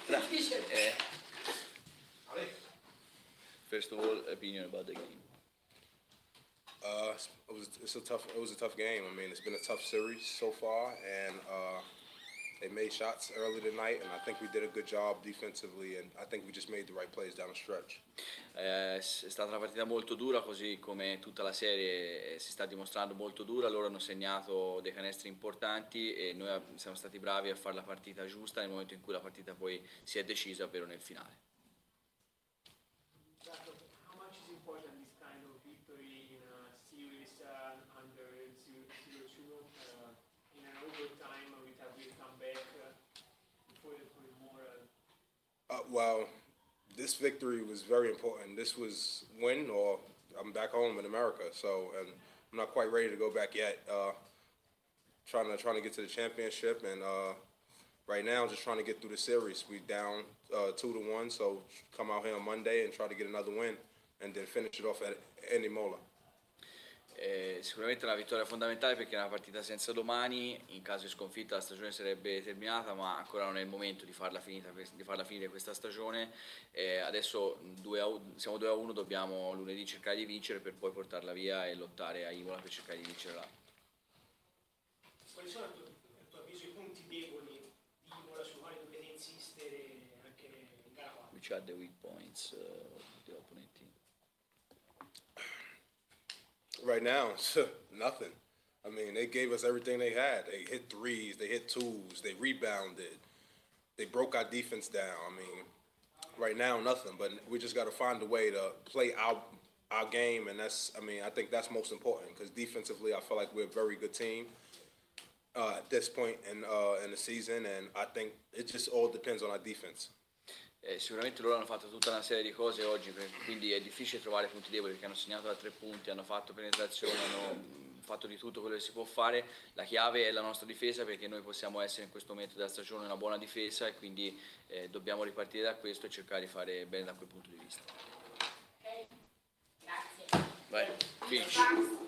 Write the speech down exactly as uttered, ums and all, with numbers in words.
l'altra. Eh, first of all, opinion about the game. Uh, it was it's a tough it was a tough game. I mean, it's been a tough series so far, and uh, they made shots early tonight, and I think we did a good job defensively, and I think we just made the right plays down the stretch. Eh, è stata una partita molto dura, così come tutta la serie eh, si sta dimostrando molto dura. Loro hanno segnato dei canestri importanti e noi ab- siamo stati bravi a fare la partita giusta nel momento in cui la partita poi si è decisa, ovvero nel finale. How much is important this kind of victory in a series uh, under zero two uh, in an overtime with a big comeback uh, for, for more? Uh, Uh, well, this victory was very important. This was win or I'm back home in America, so and I'm not quite ready to go back yet. Uh, trying to trying to get to the championship, and uh, right now just trying to get through the series. We down uh, two to one, so come out here on Monday and try to get another win, and then finish it off at Andy Mola. Eh, sicuramente è una vittoria fondamentale perché è una partita senza domani. In caso di sconfitta la stagione sarebbe terminata, ma ancora non è il momento di farla, finita, di farla finire questa stagione. Eh, adesso due a uno, siamo due a uno, dobbiamo lunedì cercare di vincere per poi portarla via e lottare a Imola per cercare di vincere là. Quali sono a tuo, a tuo avviso i punti deboli di Imola sui quali dovete insistere anche in gara quattro? Which are the weak points uh, of the opponent team? Right now, nothing. I mean, they gave us everything they had. They hit threes, they hit twos, they rebounded, they broke our defense down. I mean, right now, nothing. But we just got to find a way to play our our game, and that's. I mean, I think that's most important because defensively, I feel like we're a very good team uh, at this point in uh, in the season, and I think it just all depends on our defense. Eh, sicuramente loro hanno fatto tutta una serie di cose oggi, per- quindi è difficile trovare punti deboli perché hanno segnato da tre punti, hanno fatto penetrazione, hanno mh, fatto di tutto quello che si può fare. La chiave è la nostra difesa perché noi possiamo essere in questo momento della stagione una buona difesa e quindi eh, dobbiamo ripartire da questo e cercare di fare bene da quel punto di vista. Ok, grazie. Vai, finish.